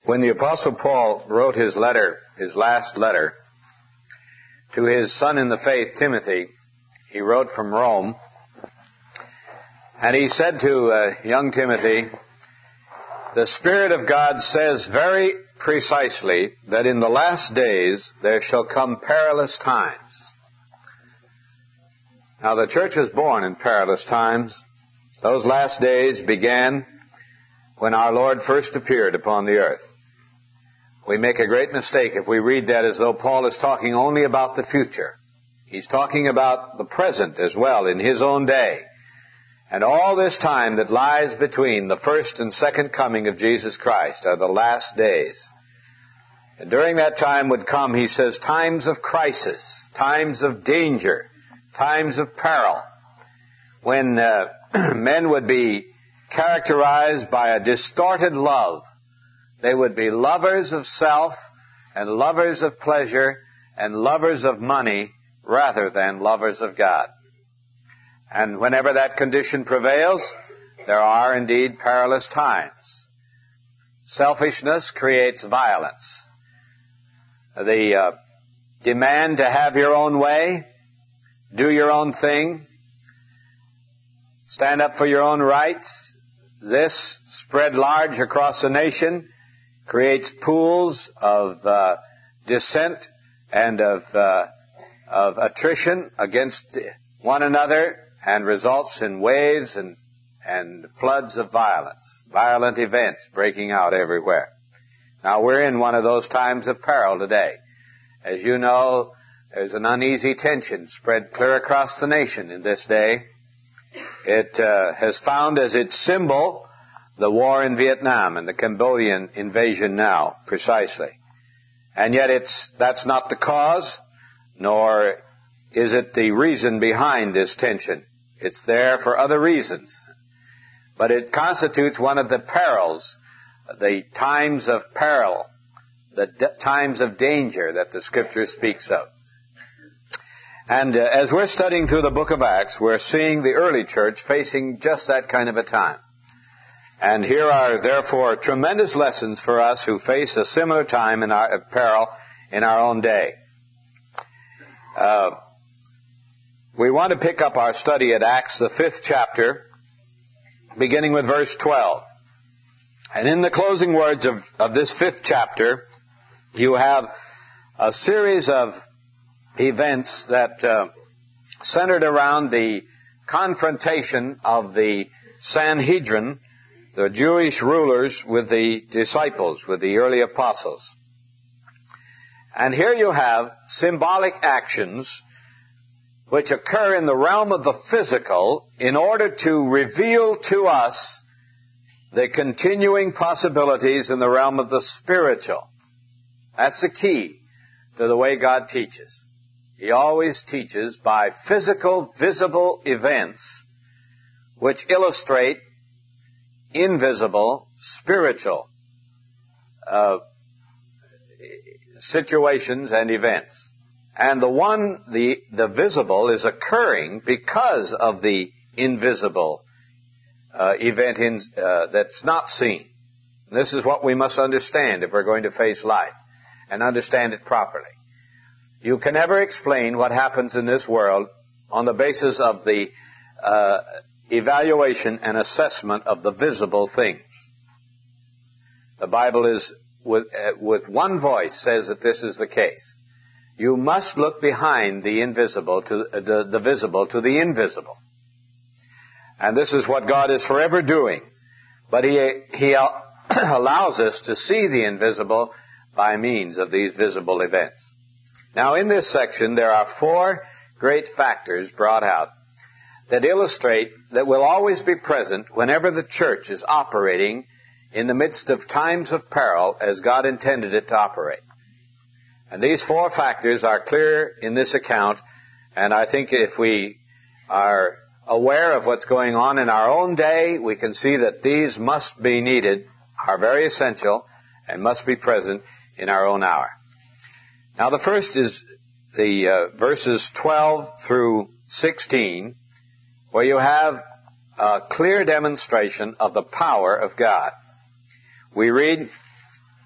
When the Apostle Paul wrote his last letter, to his son in the faith, Timothy, he wrote from Rome, and he said to young Timothy, "The Spirit of God says very precisely that in the last days there shall come perilous times." Now, the church was born in perilous times. Those last days began when our Lord first appeared upon the earth. We make a great mistake if we read that as though Paul is talking only about the future. He's talking about the present as well in his own day. And all this time that lies between the first and second coming of Jesus Christ are the last days. And during that time would come, he says, times of crisis, times of danger, times of peril, when men would be characterized by a distorted love. They would be lovers of self and lovers of pleasure and lovers of money rather than lovers of God. And whenever that condition prevails, there are indeed perilous times. Selfishness creates violence. The demand to have your own way, do your own thing, stand up for your own rights, this spread large across the nation creates pools of dissent and of attrition against one another and results in waves and floods of violence, violent events breaking out everywhere. Now, we're in one of those times of peril today. As you know, there's an uneasy tension spread clear across the nation in this day. It has found as its symbol the war in Vietnam and the Cambodian invasion now, precisely. And yet that's not the cause, nor is it the reason behind this tension. It's there for other reasons. But it constitutes one of the perils, the times of peril, the times of danger that the Scripture speaks of. And as we're studying through the book of Acts, we're seeing the early church facing just that kind of a time. And here are, therefore, tremendous lessons for us who face a similar time in our peril in our own day. We want to pick up our study at Acts, the 5th chapter, beginning with verse 12. And in the closing words of this 5th chapter, you have a series of events that centered around the confrontation of the Sanhedrin, the Jewish rulers, with the disciples, with the early apostles. And here you have symbolic actions which occur in the realm of the physical in order to reveal to us the continuing possibilities in the realm of the spiritual. That's the key to the way God teaches. He always teaches by physical, visible events which illustrate invisible, spiritual situations and events. And the visible is occurring because of the invisible event that's not seen. This is what we must understand if we're going to face life and understand it properly. You can never explain what happens in this world on the basis of the evaluation and assessment of the visible things. The Bible is, with one voice, says that this is the case. You must look behind the invisible to the visible to the invisible. And this is what God is forever doing. But He allows us to see the invisible by means of these visible events. Now, in this section, there are 4 great factors brought out that illustrate that will always be present whenever the church is operating in the midst of times of peril as God intended it to operate. And these 4 factors are clear in this account, and I think if we are aware of what's going on in our own day, we can see that these must be needed, are very essential, and must be present in our own hour. Now, the first is the verses 12 through 16, where you have a clear demonstration of the power of God. We read,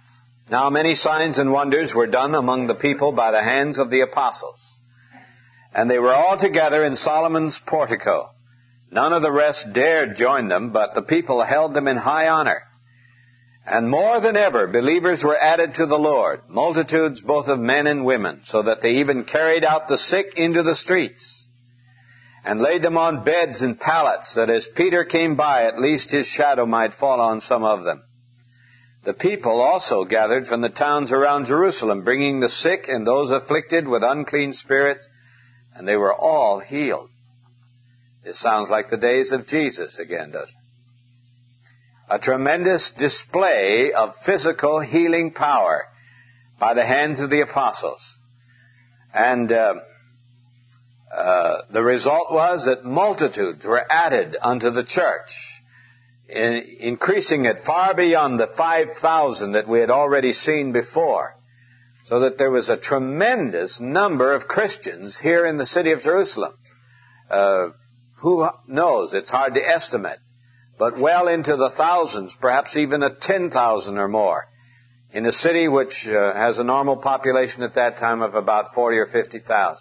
Now many signs and wonders were done among the people by the hands of the apostles. And they were all together in Solomon's portico. None of the rest dared join them, but the people held them in high honor. And more than ever, believers were added to the Lord, multitudes both of men and women, so that they even carried out the sick into the streets, and laid them on beds and pallets, that as Peter came by, at least his shadow might fall on some of them. The people also gathered from the towns around Jerusalem, bringing the sick and those afflicted with unclean spirits, and they were all healed. This sounds like the days of Jesus again, doesn't it? A tremendous display of physical healing power by the hands of the apostles. And the result was that multitudes were added unto the church, increasing it far beyond the 5,000 that we had already seen before, so that there was a tremendous number of Christians here in the city of Jerusalem. Who knows? It's hard to estimate. But well into the thousands, perhaps even 10,000 or more, in a city which has a normal population at that time of about 40 or 50,000.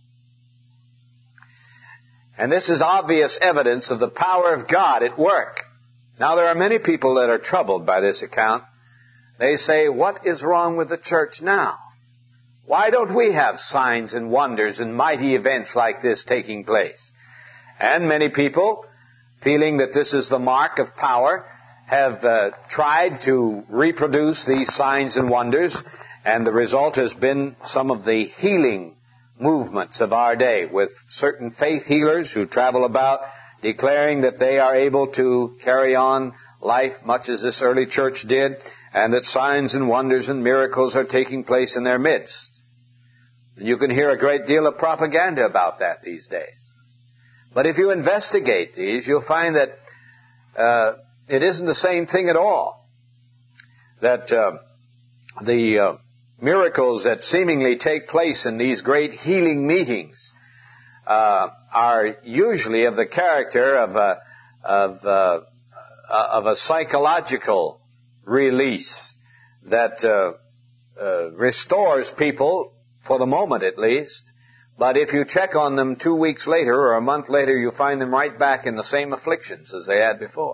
And this is obvious evidence of the power of God at work. Now, there are many people that are troubled by this account. They say, what is wrong with the church now? Why don't we have signs and wonders and mighty events like this taking place? And many people, feeling that this is the mark of power, have tried to reproduce these signs and wonders, and the result has been some of the healing movements of our day, with certain faith healers who travel about declaring that they are able to carry on life much as this early church did, and that signs and wonders and miracles are taking place in their midst. And you can hear a great deal of propaganda about that these days. But if you investigate these, you'll find that it isn't the same thing at all. That the miracles that seemingly take place in these great healing meetings are usually of the character of a psychological release that restores people, for the moment at least. But if you check on them 2 weeks later or a month later, you find them right back in the same afflictions as they had before.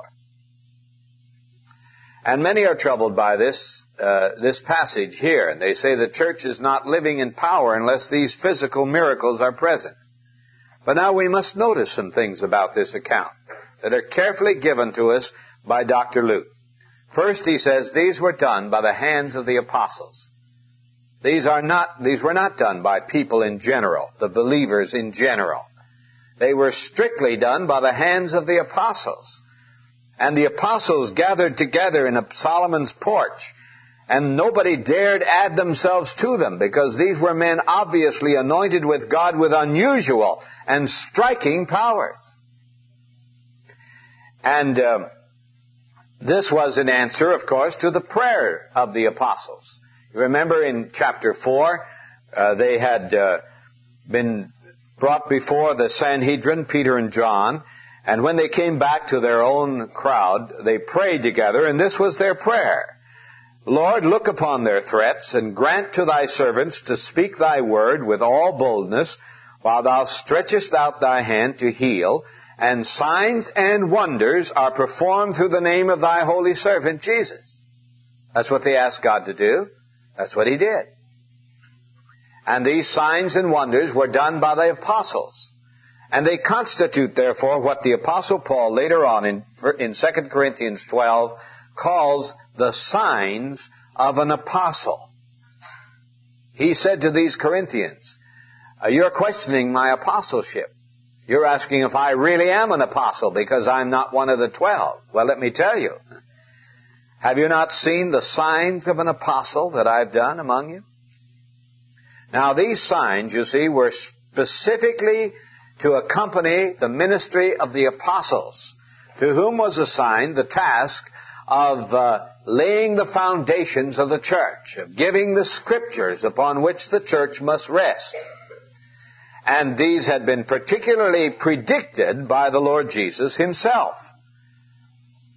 And many are troubled by this passage here. And they say the church is not living in power unless these physical miracles are present. But now we must notice some things about this account that are carefully given to us by Dr. Luke. First, he says, these were done by the hands of the apostles. These were not done by people in general, the believers in general. They were strictly done by the hands of the apostles. And the apostles gathered together in Solomon's porch, and nobody dared add themselves to them, because these were men obviously anointed with God with unusual and striking powers. And this was an answer, of course, to the prayer of the apostles. You remember in chapter 4, they had been brought before the Sanhedrin, Peter and John, and when they came back to their own crowd, they prayed together, and this was their prayer. Lord, look upon their threats, and grant to thy servants to speak thy word with all boldness, while thou stretchest out thy hand to heal, and signs and wonders are performed through the name of thy holy servant Jesus. That's what they asked God to do. That's what he did. And these signs and wonders were done by the apostles. And they constitute, therefore, what the Apostle Paul later on in 2 Corinthians 12 calls the signs of an apostle. He said to these Corinthians, you're questioning my apostleship. You're asking if I really am an apostle because I'm not one of the 12. Well, let me tell you. Have you not seen the signs of an apostle that I've done among you? Now, these signs, you see, were specifically to accompany the ministry of the apostles, to whom was assigned the task of laying the foundations of the church, of giving the scriptures upon which the church must rest. And these had been particularly predicted by the Lord Jesus himself.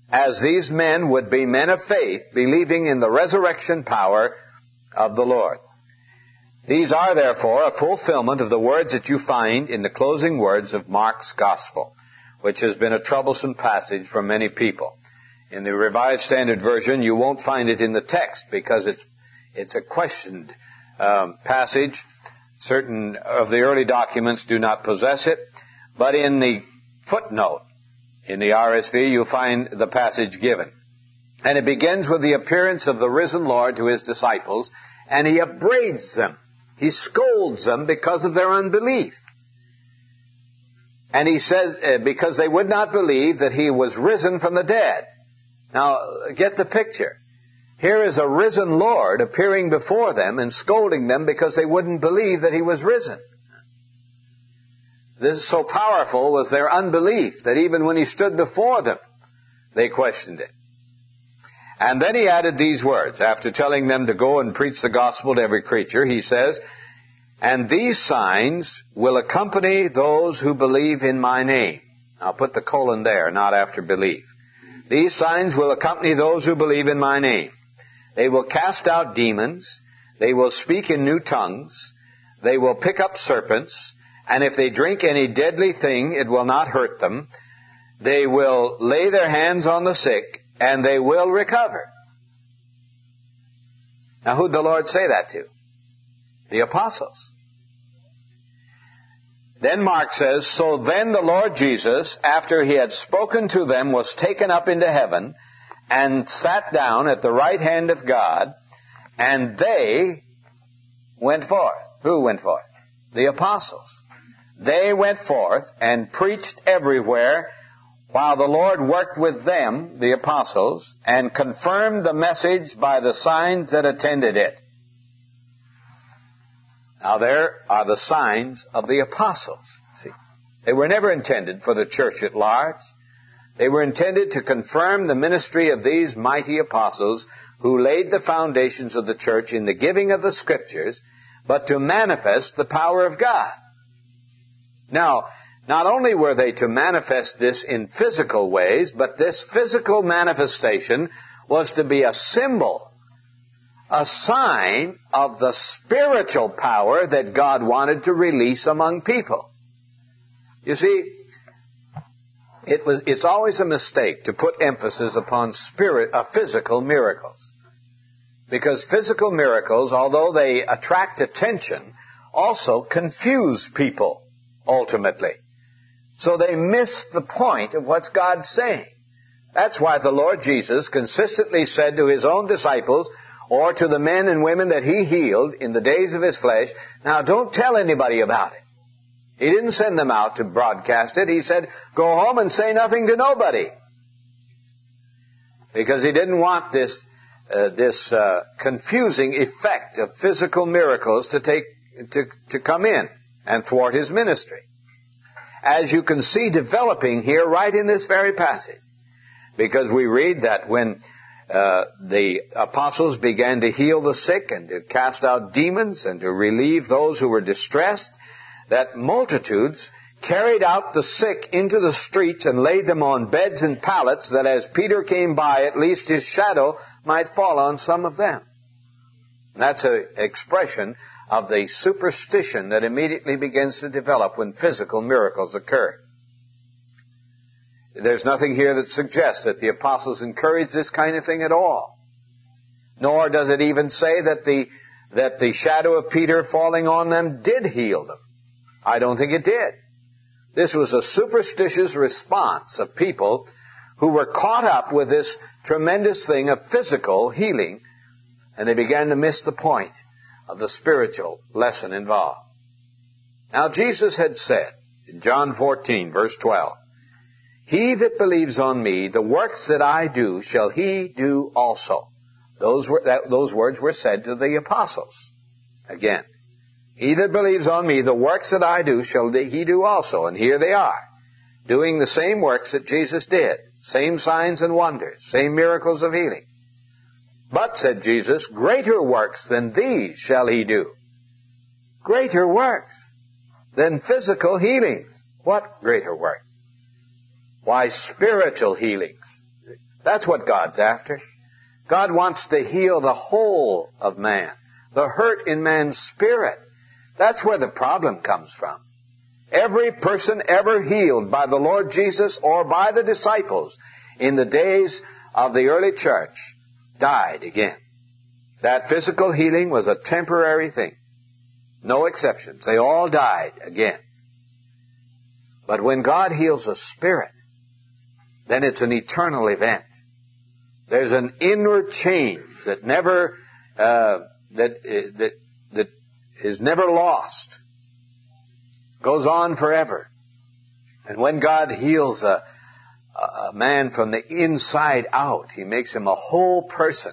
as these men would be men of faith, believing in the resurrection power of the Lord. These are, therefore, a fulfillment of the words that you find in the closing words of Mark's Gospel, which has been a troublesome passage for many people. In the Revised Standard Version, you won't find it in the text because it's a questioned passage. Certain of the early documents do not possess it, but in the footnote in the RSV, you'll find the passage given. And it begins with the appearance of the risen Lord to his disciples, and he upbraids them. He scolds them because of their unbelief. And he says, because they would not believe that he was risen from the dead. Now, get the picture. Here is a risen Lord appearing before them and scolding them because they wouldn't believe that he was risen. This is so powerful was their unbelief that even when he stood before them, they questioned it. And then he added these words. After telling them to go and preach the gospel to every creature, he says, and these signs will accompany those who believe in my name. I'll put the colon there, not after believe. These signs will accompany those who believe in my name. They will cast out demons. They will speak in new tongues. They will pick up serpents. And if they drink any deadly thing, it will not hurt them. They will lay their hands on the sick, and they will recover. Now, who'd the Lord say that to? The apostles. Then Mark says, so then the Lord Jesus, after he had spoken to them, was taken up into heaven and sat down at the right hand of God, and they went forth. Who went forth? The apostles. They went forth and preached everywhere while the Lord worked with them, the apostles, and confirmed the message by the signs that attended it. Now there are the signs of the apostles. See, they were never intended for the church at large. They were intended to confirm the ministry of these mighty apostles who laid the foundations of the church in the giving of the Scriptures, but to manifest the power of God. Now, not only were they to manifest this in physical ways, but this physical manifestation was to be a symbol, a sign of the spiritual power that God wanted to release among people. You see, it's always a mistake to put emphasis upon physical miracles. Because physical miracles, although they attract attention, also confuse people ultimately. So they miss the point of what God's saying. That's why the Lord Jesus consistently said to his own disciples, or to the men and women that he healed in the days of his flesh, now don't tell anybody about it. He didn't send them out to broadcast it. He said, go home and say nothing to nobody. Because he didn't want this confusing effect of physical miracles to come in and thwart his ministry. As you can see developing here right in this very passage. Because we read that when the apostles began to heal the sick and to cast out demons and to relieve those who were distressed, that multitudes carried out the sick into the streets and laid them on beds and pallets, that as Peter came by, at least his shadow might fall on some of them. And that's an expression of the superstition that immediately begins to develop when physical miracles occur. There's nothing here that suggests that the apostles encouraged this kind of thing at all. Nor does it even say that the shadow of Peter falling on them did heal them. I don't think it did. This was a superstitious response of people who were caught up with this tremendous thing of physical healing, and they began to miss the point of the spiritual lesson involved. Now Jesus had said in John 14, verse 12, he that believes on me, the works that I do, shall he do also. Those words were said to the apostles. Again, he that believes on me, the works that I do, shall he do also. And here they are, doing the same works that Jesus did. Same signs and wonders, same miracles of healing. But, said Jesus, greater works than these shall he do. Greater works than physical healings. What greater work? Why, spiritual healings. That's what God's after. God wants to heal the whole of man, the hurt in man's spirit. That's where the problem comes from. Every person ever healed by the Lord Jesus or by the disciples in the days of the early church died again. That physical healing was a temporary thing. No exceptions. They all died again. But when God heals a spirit, then it's an eternal event. There's an inward change that never that is never lost. Goes on forever. And when God heals a man from the inside out, He makes him a whole person.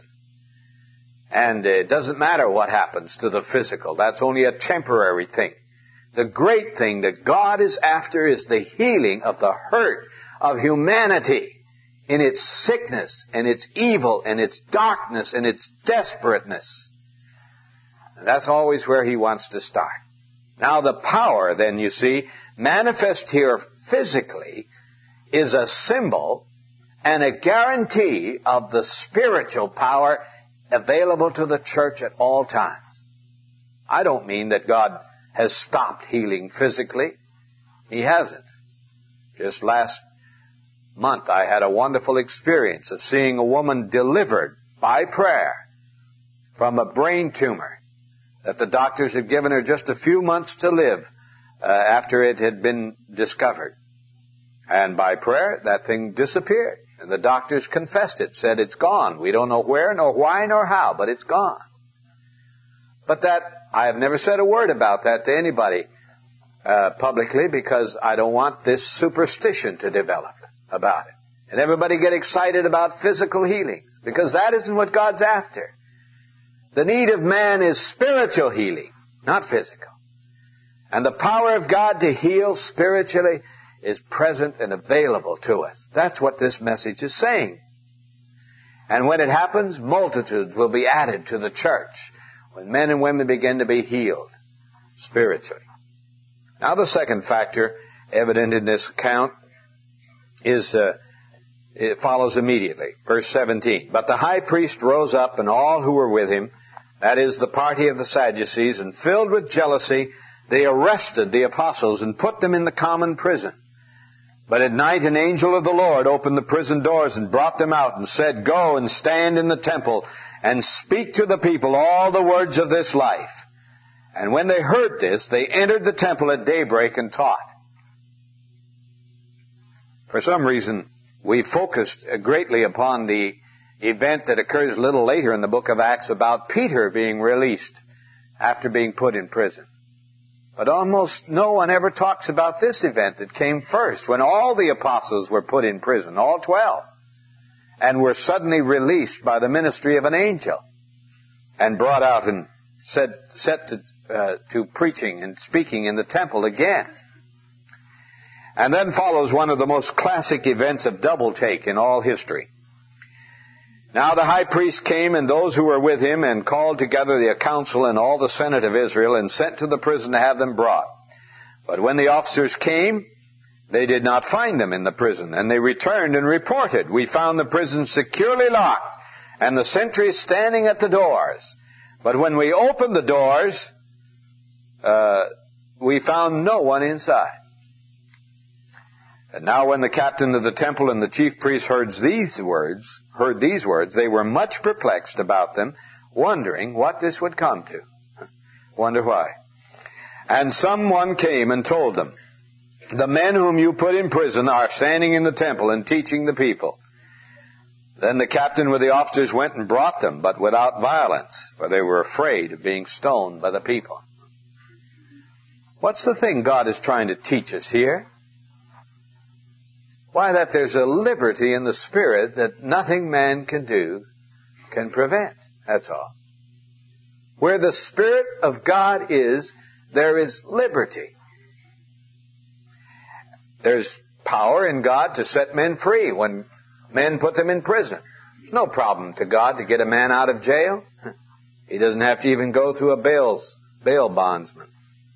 And it doesn't matter what happens to the physical. That's only a temporary thing. The great thing that God is after is the healing of the hurt of humanity in its sickness and its evil and its darkness and its desperateness. And that's always where He wants to start. Now the power, then, you see, manifest here physically is a symbol and a guarantee of the spiritual power available to the church at all times. I don't mean that God has stopped healing physically. He hasn't. Just last month I had a wonderful experience of seeing a woman delivered by prayer from a brain tumor that the doctors had given her just a few months to live after it had been discovered. And by prayer, that thing disappeared. And the doctors confessed it, said it's gone. We don't know where, nor why, nor how, but it's gone. But that, I have never said a word about that to anybody publicly because I don't want this superstition to develop about it. And everybody get excited about physical healings because that isn't what God's after. The need of man is spiritual healing, not physical. And the power of God to heal spiritually is present and available to us. That's what this message is saying. And when it happens, multitudes will be added to the church when men and women begin to be healed spiritually. Now the second factor evident in this account is, it follows immediately. Verse 17. But the high priest rose up and all who were with him, that is the party of the Sadducees, and filled with jealousy, they arrested the apostles and put them in the common prison. But at night an angel of the Lord opened the prison doors and brought them out and said, Go and stand in the temple and speak to the people all the words of this life. And when they heard this, they entered the temple at daybreak and taught. For some reason, we focused greatly upon the event that occurs a little later in the book of Acts about Peter being released after being put in prison. But almost no one ever talks about this event that came first, when all the apostles were put in prison, all 12, and were suddenly released by the ministry of an angel and brought out and set to preaching and speaking in the temple again. And then follows one of the most classic events of double take in all history. Now the high priest came and those who were with him and called together the council and all the senate of Israel and sent to the prison to have them brought. But when the officers came, they did not find them in the prison. And they returned and reported, We found the prison securely locked and the sentries standing at the doors. But when we opened the doors, we found no one inside. And now when the captain of the temple and the chief priests heard these words, they were much perplexed about them, wondering what this would come to. Wonder why. And someone came and told them, The men whom you put in prison are standing in the temple and teaching the people. Then the captain with the officers went and brought them, but without violence, for they were afraid of being stoned by the people. What's the thing God is trying to teach us here? Why, that there's a liberty in the Spirit that nothing man can do can prevent. That's all. Where the Spirit of God is, there is liberty. There's power in God to set men free when men put them in prison. There's no problem to God to get a man out of jail. He doesn't have to even go through a bail bondsman.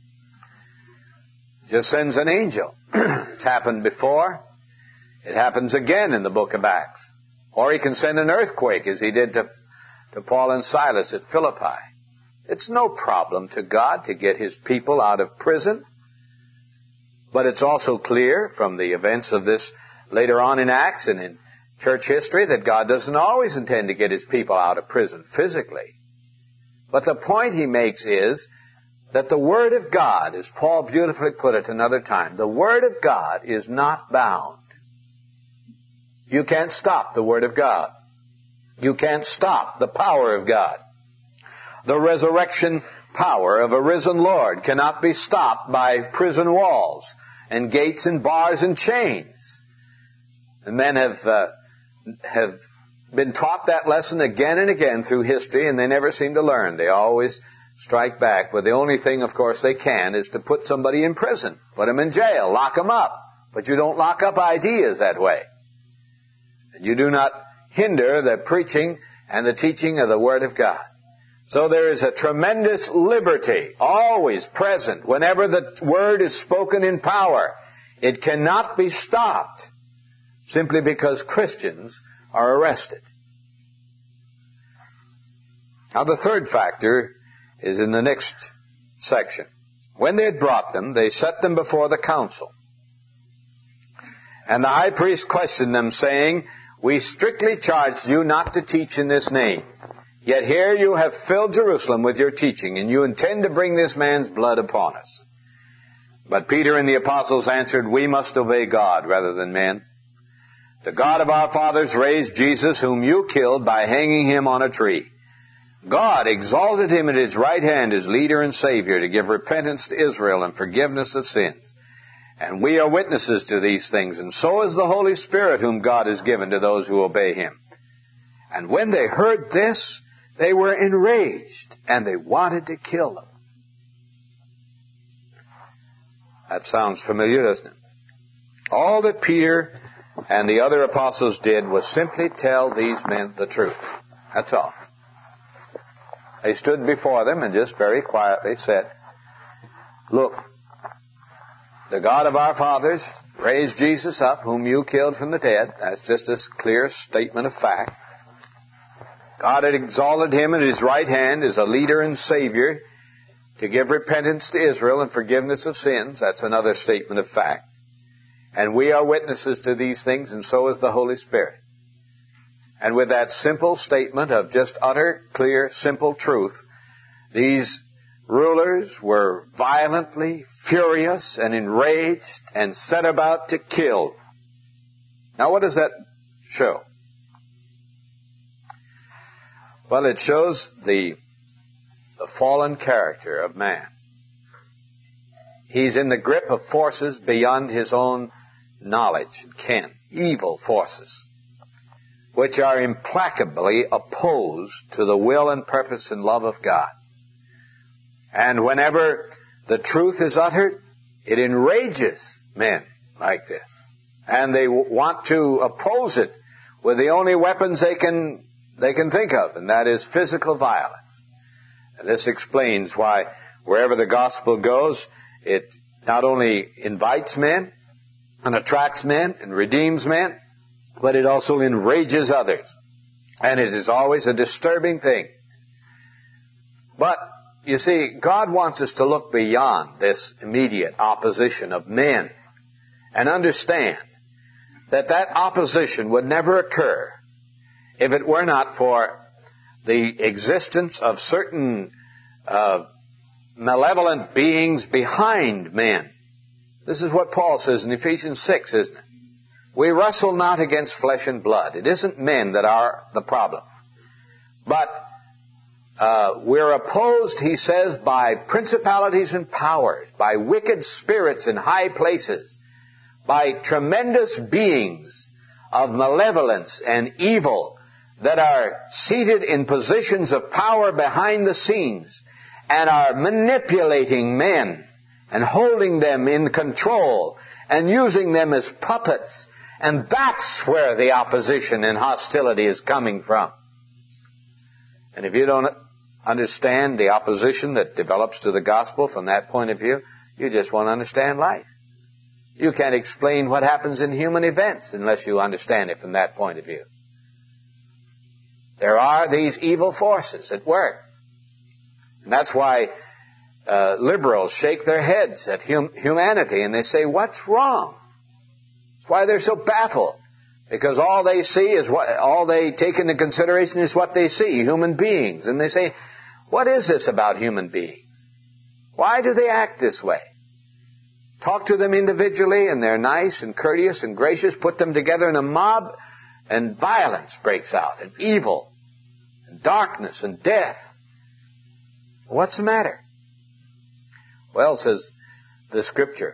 He just sends an angel. It's happened before. It happens again in the book of Acts. Or he can send an earthquake, as he did to Paul and Silas at Philippi. It's no problem to God to get his people out of prison. But it's also clear from the events of this later on in Acts and in church history that God doesn't always intend to get his people out of prison physically. But the point he makes is that the Word of God, as Paul beautifully put it another time, the Word of God is not bound. You can't stop the Word of God. You can't stop the power of God. The resurrection power of a risen Lord cannot be stopped by prison walls and gates and bars and chains. And men have been taught that lesson again and again through history, and they never seem to learn. They always strike back. But the only thing, of course, they can is to put somebody in prison, put them in jail, lock them up. But you don't lock up ideas that way. And you do not hinder the preaching and the teaching of the Word of God. So there is a tremendous liberty always present whenever the Word is spoken in power. It cannot be stopped simply because Christians are arrested. Now the third factor is in the next section. When they had brought them, they set them before the council. And the high priest questioned them, saying, "We strictly charged you not to teach in this name. Yet here you have filled Jerusalem with your teaching, and you intend to bring this man's blood upon us." But Peter and the apostles answered, "We must obey God rather than men. The God of our fathers raised Jesus, whom you killed by hanging him on a tree. God exalted him at his right hand as leader and Savior to give repentance to Israel and forgiveness of sins. And we are witnesses to these things, and so is the Holy Spirit whom God has given to those who obey him." And when they heard this, they were enraged, and they wanted to kill them. That sounds familiar, doesn't it? All that Peter and the other apostles did was simply tell these men the truth. That's all. They stood before them and just very quietly said, "Look, the God of our fathers raised Jesus up, whom you killed from the dead." That's just a clear statement of fact. God had exalted him at his right hand as a leader and Savior to give repentance to Israel and forgiveness of sins. That's another statement of fact. And we are witnesses to these things, and so is the Holy Spirit. And with that simple statement of just utter, clear, simple truth, these rulers were violently furious and enraged and set about to kill. Now what does that show? Well, it shows the fallen character of man. He's in the grip of forces beyond his own knowledge and ken, evil forces, which are implacably opposed to the will and purpose and love of God. And whenever the truth is uttered, it enrages men like this. And they want to oppose it with the only weapons they can think of, and that is physical violence. And this explains why wherever the gospel goes, it not only invites men and attracts men and redeems men, but it also enrages others. And it is always a disturbing thing. But, you see, God wants us to look beyond this immediate opposition of men and understand that that opposition would never occur if it were not for the existence of certain malevolent beings behind men. This is what Paul says in Ephesians 6, isn't it? We wrestle not against flesh and blood. It isn't men that are the problem. But we're opposed, he says, by principalities and powers, by wicked spirits in high places, by tremendous beings of malevolence and evil that are seated in positions of power behind the scenes and are manipulating men and holding them in control and using them as puppets. And that's where the opposition and hostility is coming from. And if you don't understand the opposition that develops to the gospel from that point of view, you just won't understand life. You can't explain what happens in human events unless you understand it from that point of view. There are these evil forces at work. And that's why liberals shake their heads at humanity and they say, what's wrong? That's why they're so baffled. Because all they see is all they take into consideration is what they see, human beings. And they say, what is this about human beings? Why do they act this way? Talk to them individually and they're nice and courteous and gracious. Put them together in a mob and violence breaks out and evil and darkness and death. What's the matter? Well, says the Scripture,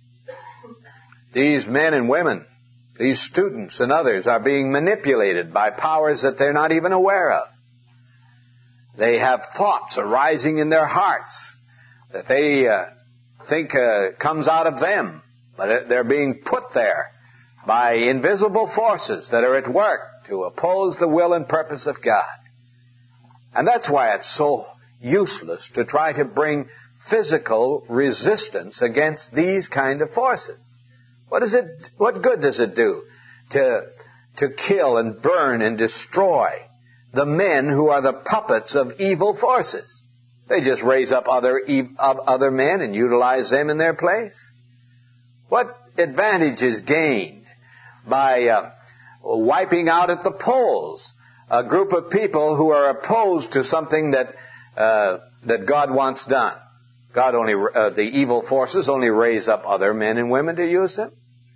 these men and women, these students and others are being manipulated by powers that they're not even aware of. They have thoughts arising in their hearts that they think comes out of them, but they're being put there by invisible forces that are at work to oppose the will and purpose of God. And that's why it's so useless to try to bring physical resistance against these kind of forces. What good does it do to kill and burn and destroy the men who are the puppets of evil forces? They just raise up other men and utilize them in their place. What advantage is gained by wiping out at the polls a group of people who are opposed to something that God wants done? The evil forces only raise up other men and women to use them.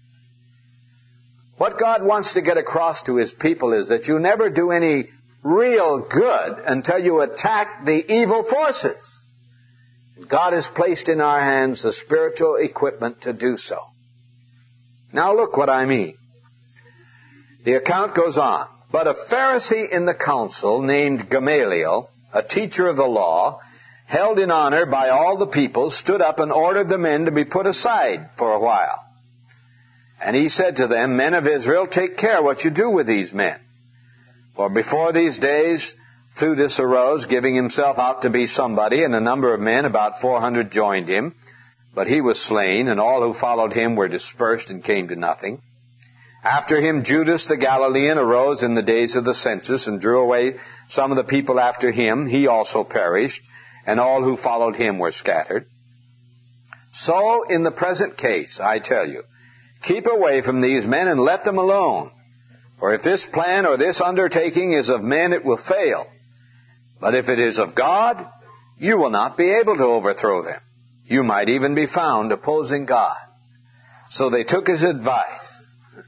What God wants to get across to His people is that you never do any real good until you attack the evil forces. God has placed in our hands the spiritual equipment to do so. Now look what I mean. The account goes on. But a Pharisee in the council named Gamaliel, a teacher of the law, held in honor by all the people, stood up and ordered the men to be put aside for a while. And he said to them, Men of Israel, take care what you do with these men. For before these days, Theudas arose, giving himself out to be somebody, and a number of men, about 400, joined him. But he was slain, and all who followed him were dispersed and came to nothing. After him, Judas the Galilean arose in the days of the census and drew away some of the people after him. He also perished, and all who followed him were scattered. So, in the present case, I tell you, keep away from these men and let them alone. For if this plan or this undertaking is of men, it will fail. But if it is of God, you will not be able to overthrow them. You might even be found opposing God. So they took his advice.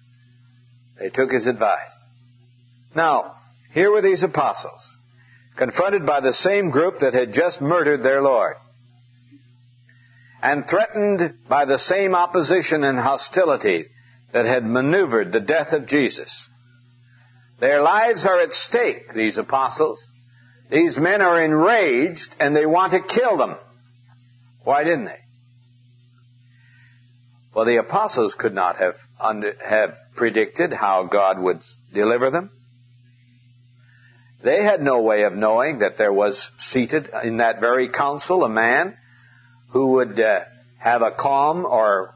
Now, here were these apostles, confronted by the same group that had just murdered their Lord, and threatened by the same opposition and hostility that had maneuvered the death of Jesus. Their lives are at stake, these apostles. These men are enraged and they want to kill them. Why didn't they? Well, the apostles could not have predicted how God would deliver them. They had no way of knowing that there was seated in that very council a man who would have a calm or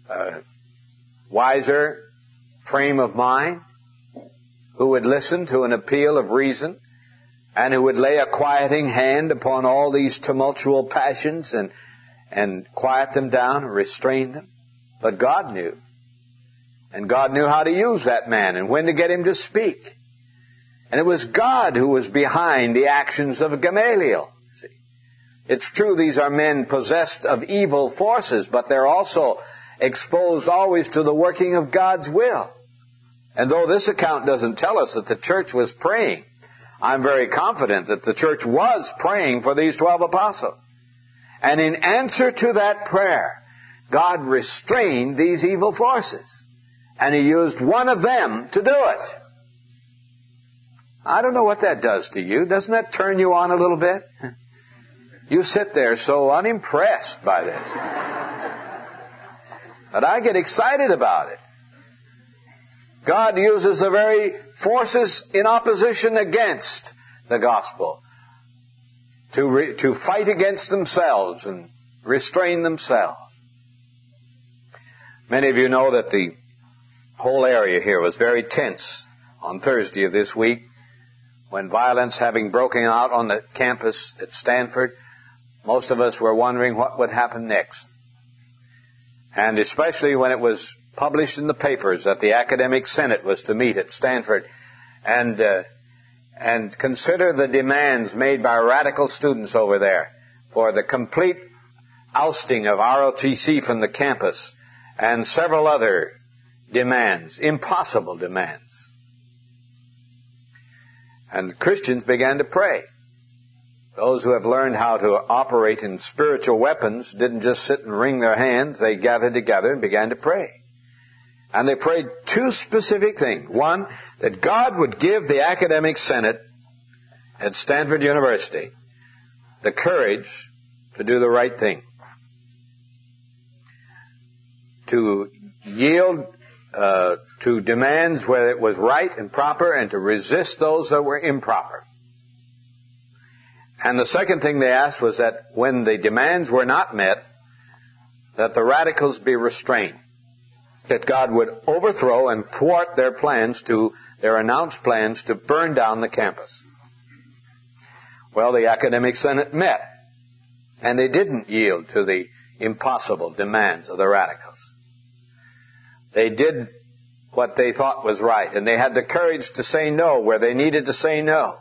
wiser frame of mind, who would listen to an appeal of reason, and who would lay a quieting hand upon all these tumultuous passions and quiet them down and restrain them. But God knew. And God knew how to use that man and when to get him to speak. And it was God who was behind the actions of Gamaliel. See, it's true these are men possessed of evil forces, but they're also exposed always to the working of God's will. And though this account doesn't tell us that the church was praying, I'm very confident that the church was praying for these 12 apostles. And in answer to that prayer, God restrained these evil forces. And He used one of them to do it. I don't know what that does to you. Doesn't that turn you on a little bit? You sit there so unimpressed by this. But I get excited about it. God uses the very forces in opposition against the gospel to fight against themselves and restrain themselves. Many of you know that the whole area here was very tense on Thursday of this week when violence having broken out on the campus at Stanford, most of us were wondering what would happen next. And especially when it was published in the papers that the Academic Senate was to meet at Stanford and consider the demands made by radical students over there for the complete ousting of ROTC from the campus and several other demands, impossible demands. And Christians began to pray. Those who have learned how to operate in spiritual weapons didn't just sit and wring their hands. They gathered together and began to pray. And they prayed two specific things. One, that God would give the Academic Senate at Stanford University the courage to do the right thing, to yield to demands where it was right and proper, and to resist those that were improper. And the second thing they asked was that when the demands were not met, that the radicals be restrained, that God would overthrow and thwart their announced plans to burn down the campus. Well, the Academic Senate met, and they didn't yield to the impossible demands of the radicals. They did what they thought was right, and they had the courage to say no where they needed to say no.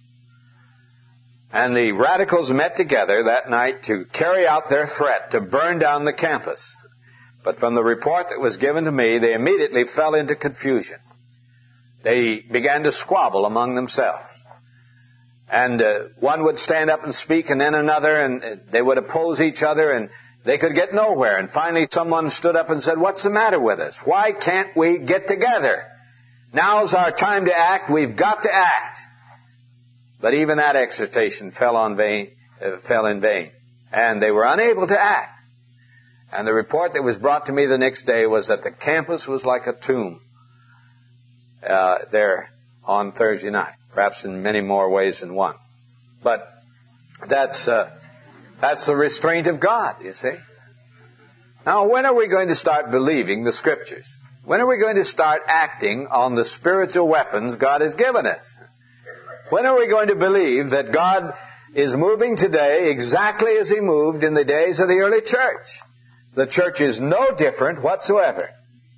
And the radicals met together that night to carry out their threat to burn down the campus. But from the report that was given to me, they immediately fell into confusion. They began to squabble among themselves. And one would stand up and speak, and then another, and they would oppose each other, and they could get nowhere. And finally someone stood up and said, "What's the matter with us? Why can't we get together? Now's our time to act. We've got to act." But even that exhortation fell in vain. And they were unable to act. And the report that was brought to me the next day was that the campus was like a tomb there on Thursday night. Perhaps in many more ways than one. But that's the restraint of God, you see. Now, when are we going to start believing the Scriptures? When are we going to start acting on the spiritual weapons God has given us? When are we going to believe that God is moving today exactly as He moved in the days of the early church? The church is no different whatsoever.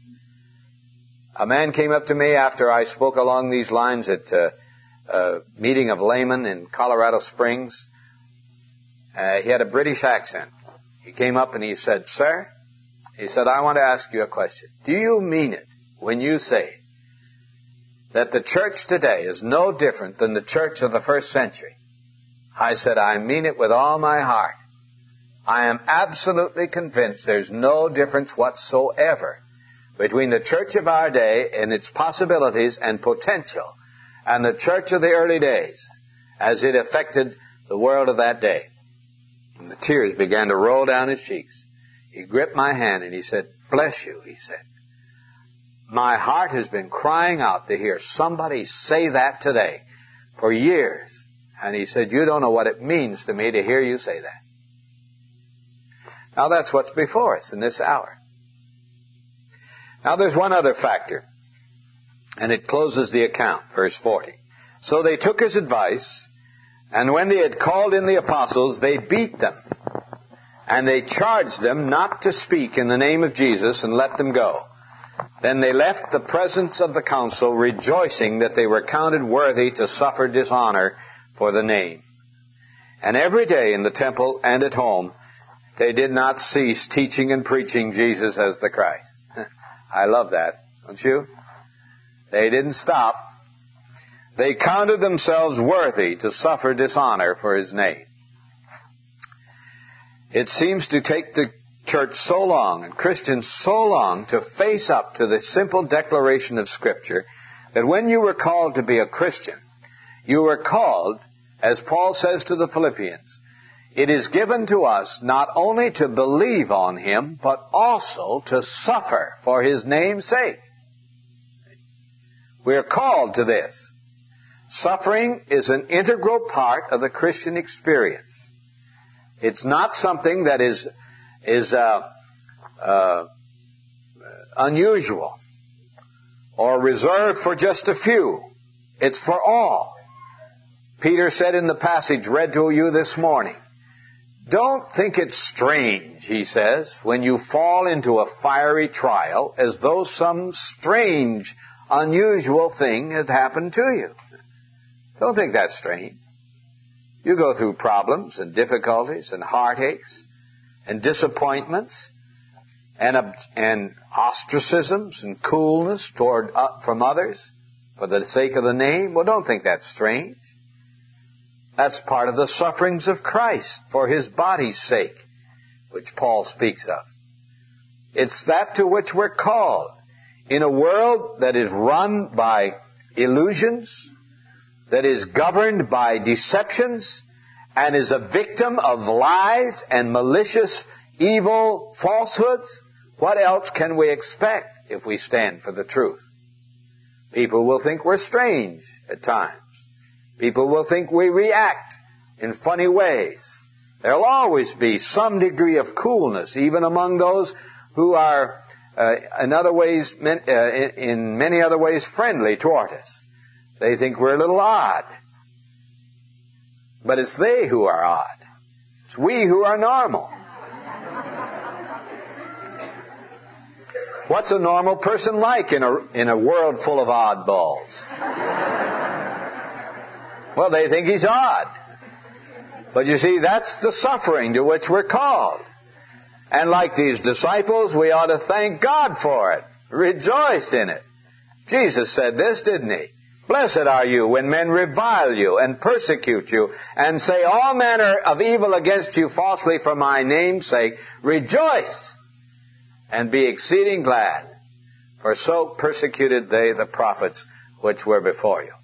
A man came up to me after I spoke along these lines at a meeting of laymen in Colorado Springs. He had a British accent. He came up and he said, "Sir," he said, "I want to ask you a question. Do you mean it when you say that the church today is no different than the church of the first century?" I said, "I mean it with all my heart. I am absolutely convinced there's no difference whatsoever between the church of our day and its possibilities and potential and the church of the early days as it affected the world of that day." And the tears began to roll down his cheeks. He gripped my hand and he said, "Bless you," he said. "My heart has been crying out to hear somebody say that today for years." And he said, "You don't know what it means to me to hear you say that." Now that's what's before us in this hour. Now there's one other factor, and it closes the account, verse 40. "So they took his advice, and when they had called in the apostles, they beat them, and they charged them not to speak in the name of Jesus, and let them go. Then they left the presence of the council, rejoicing that they were counted worthy to suffer dishonor for the name. And every day in the temple and at home, they did not cease teaching and preaching Jesus as the Christ." I love that, don't you? They didn't stop. They counted themselves worthy to suffer dishonor for His name. It seems to take the church so long and Christians so long to face up to the simple declaration of Scripture that when you were called to be a Christian, you were called, as Paul says to the Philippians, "It is given to us not only to believe on Him, but also to suffer for His name's sake." We are called to this. Suffering is an integral part of the Christian experience. It's not something that is unusual or reserved for just a few. It's for all. Peter said in the passage read to you this morning, don't think it strange, he says, when you fall into a fiery trial as though some strange, unusual thing had happened to you. Don't think that's strange. You go through problems and difficulties and heartaches and disappointments and ostracisms and coolness from others for the sake of the name. Well, don't think that's strange. That's part of the sufferings of Christ for His body's sake, which Paul speaks of. It's that to which we're called. In a world that is run by illusions, that is governed by deceptions, and is a victim of lies and malicious, evil falsehoods, what else can we expect if we stand for the truth? People will think we're strange at times. People will think we react in funny ways. There'll always be some degree of coolness, even among those who are in many other ways friendly toward us. They think we're a little odd. But it's they who are odd. It's we who are normal. What's a normal person like in a world full of oddballs? Well, they think he's odd. But you see, that's the suffering to which we're called. And like these disciples, we ought to thank God for it. Rejoice in it. Jesus said this, didn't He? Blessed are you when men revile you and persecute you and say all manner of evil against you falsely for my name's sake. Rejoice and be exceeding glad, for so persecuted they the prophets which were before you.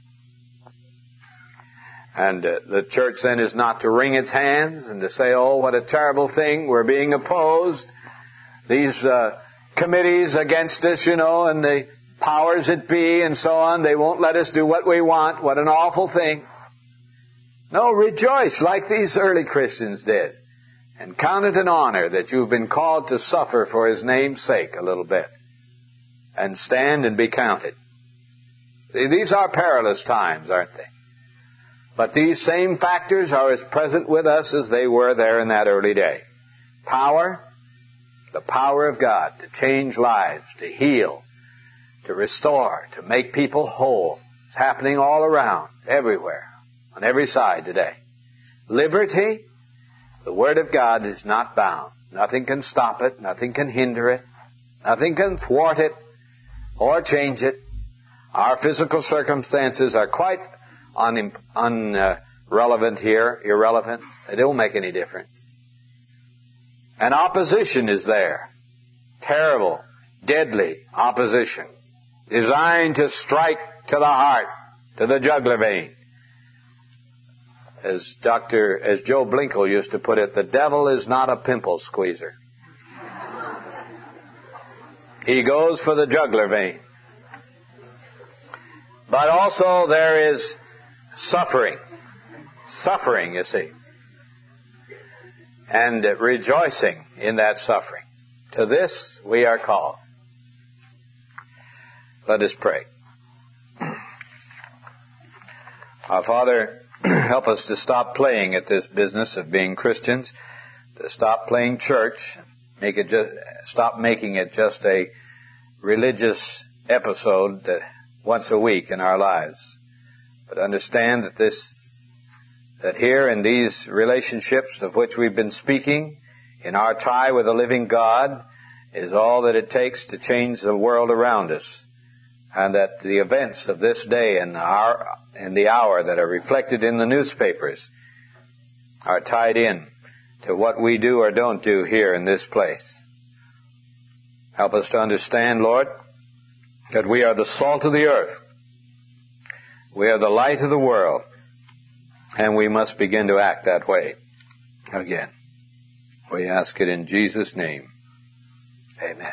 And the church then is not to wring its hands and to say, oh, what a terrible thing, we're being opposed. These committees against us, and the powers that be and so on, they won't let us do what we want. What an awful thing. No, rejoice like these early Christians did. And count it an honor that you've been called to suffer for His name's sake a little bit. And stand and be counted. These are perilous times, aren't they? But these same factors are as present with us as they were there in that early day. Power, the power of God to change lives, to heal, to restore, to make people whole. It's happening all around, everywhere, on every side today. Liberty, the Word of God is not bound. Nothing can stop it. Nothing can hinder it. Nothing can thwart it or change it. Our physical circumstances are quite irrelevant here. They don't make any difference. And opposition is there. Terrible, deadly opposition. Designed to strike to the heart, to the jugular vein. As Joe Blinkel used to put it, the devil is not a pimple squeezer. He goes for the jugular vein. But also there is suffering. Suffering, you see. And rejoicing in that suffering. To this we are called. Let us pray. Our Father, help us to stop playing at this business of being Christians, to stop playing church, stop making it just a religious episode once a week in our lives. But understand that here in these relationships of which we've been speaking, in our tie with the living God, is all that it takes to change the world around us. And that the events of this day and the hour that are reflected in the newspapers are tied in to what we do or don't do here in this place. Help us to understand, Lord, that we are the salt of the earth. We are the light of the world. And we must begin to act that way again. We ask it in Jesus' name. Amen.